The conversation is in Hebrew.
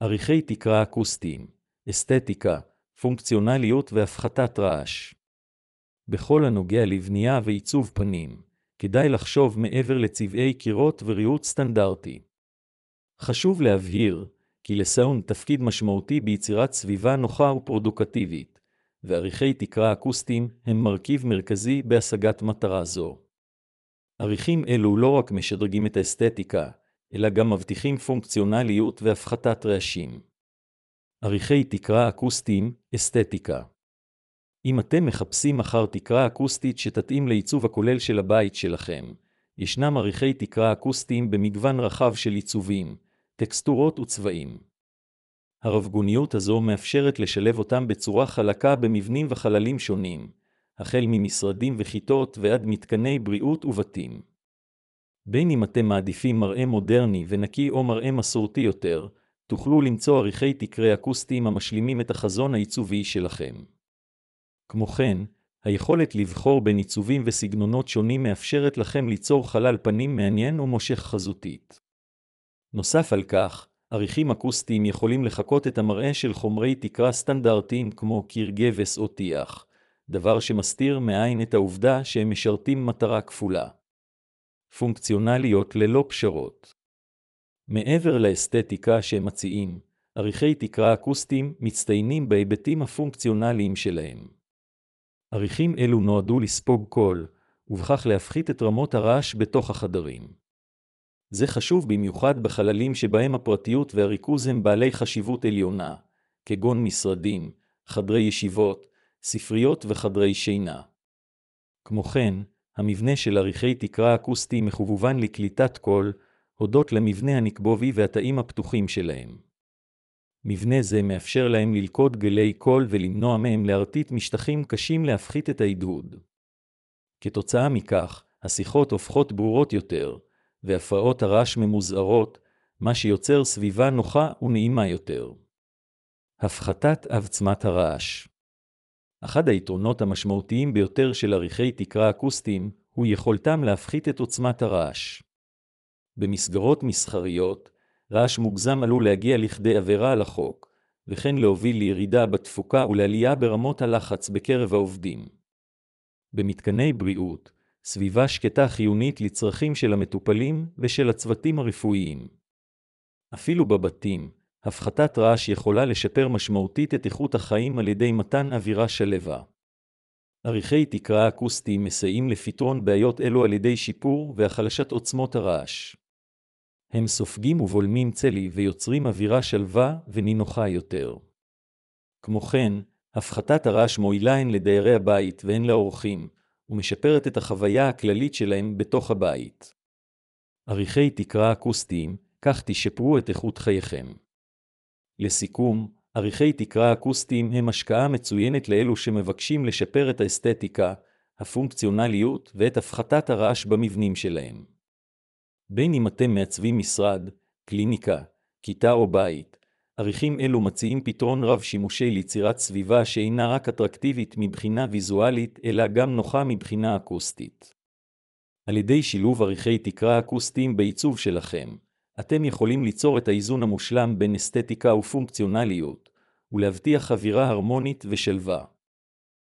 עריכי תקרה אקוסטיים, אסתטיקה, פונקציונליות והפחתת רעש. בכל הנוגע לבנייה ועיצוב פנים, כדאי לחשוב מעבר לצבעי קירות וריהוט סטנדרטי. חשוב להבהיר כי לסאונד תפקיד משמעותי ביצירת סביבה נוחה ופרודוקטיבית, ועריכי תקרה אקוסטיים הם מרכיב מרכזי בהשגת מטרה זו. עריכים אלו לא רק משדרגים את האסתטיקה, אלא גם מבטיחים פונקציונליות והפחתת רעשים. עריכי תקרה אקוסטיים, אסתטיקה. אם אתם מחפשים אחר תקרה אקוסטית שתתאים לעיצוב הכולל של הבית שלכם, ישנם עריכי תקרה אקוסטיים במגוון רחב של עיצובים, טקסטורות וצבעים. הרבגוניות הזו מאפשרת לשלב אותם בצורה חלקה במבנים וחללים שונים, החל ממשרדים וכיתות ועד מתקני בריאות ובתים. בין אם אתם מעדיפים מראה מודרני ונקי או מראה מסורתי יותר, תוכלו למצוא עריכי תקרה אקוסטיים המשלימים את החזון העיצובי שלכם. כמו כן, היכולת לבחור בין עיצובים וסגנונות שונים מאפשרת לכם ליצור חלל פנים מעניין ומושך חזותית. נוסף על כך, עריכים אקוסטיים יכולים לחקות את המראה של חומרי תקרה סטנדרטיים כמו קיר גבס או טיח, דבר שמסתיר מעין את העובדה שהם משרתים מטרה כפולה. פונקציונליות ללא פשרות. מעבר לאסתטיקה שהם מציעים, עריכי תקרה אקוסטיים מצטיינים בהיבטים הפונקציונליים שלהם. עריכים אלו נועדו לספוג קול, ובכך להפחית את רמות הרעש בתוך החדרים. זה חשוב במיוחד בחללים שבהם הפרטיות והריכוז הם בעלי חשיבות עליונה, כגון משרדים, חדרי ישיבות, ספריות וחדרי שינה. כמו כן, המבנה של עריכי תקרה אקוסטיים מכוון לקליטת קול, הודות למבנה הנקבובי והתאים הפתוחים שלהם. מבנה זה מאפשר להם ללכוד גלי קול ולמנוע מהם להרטיט משטחים קשים להפחית את ההדהוד. כתוצאה מכך, השיחות הופכות ברורות יותר, והפרעות הרעש ממוזערות, מה שיוצר סביבה נוחה ונעימה יותר. הפחתת עוצמת הרעש. אחד היתרונות המשמעותיים ביותר של עריכי תקרה אקוסטיים הוא יכולתם להפחית את עוצמת הרעש. במסגרות מסחריות, רעש מוגזם עלול להגיע לכדי עבירה על החוק, וכן להוביל לירידה בתפוקה ולעלייה ברמות הלחץ בקרב העובדים. במתקני בריאות, סביבה שקטה חיונית לצרכים של המטופלים ושל הצוותים הרפואיים. אפילו בבתים, הפחתת רעש יכולה לשפר משמעותית את איכות החיים על ידי מתן אווירה שלווה. עריכי תקרה אקוסטיים מסייעים לפתרון בעיות אלו על ידי שיפור והחלשת עוצמות הרעש. הם סופגים ובולמים צלי ויוצרים אווירה שלווה ונינוחה יותר. כמו כן, הפחתת הרעש מועילה הן לדיירי הבית והן לאורחים, ומשפרת את החוויה הכללית שלהם בתוך הבית. עריכי תקרה אקוסטיים, כך תשפרו את איכות חייכם. לסיכום, עריכי תקרה אקוסטיים הם השקעה מצוינת לאלו שמבקשים לשפר את האסתטיקה, הפונקציונליות ואת הפחתת הרעש במבנים שלהם. בין אם אתם מעצבים משרד, קליניקה, כיתה או בית, עריכים אלו מציעים פתרון רב שימושי ליצירת סביבה שאינה רק אטרקטיבית מבחינה ויזואלית, אלא גם נוחה מבחינה אקוסטית. על ידי שילוב עריכי תקרה אקוסטיים בעיצוב שלכם, אתם יכולים ליצור את האיזון המושלם בין אסתטיקה ופונקציונליות, ולהבטיח אווירה הרמונית ושלווה.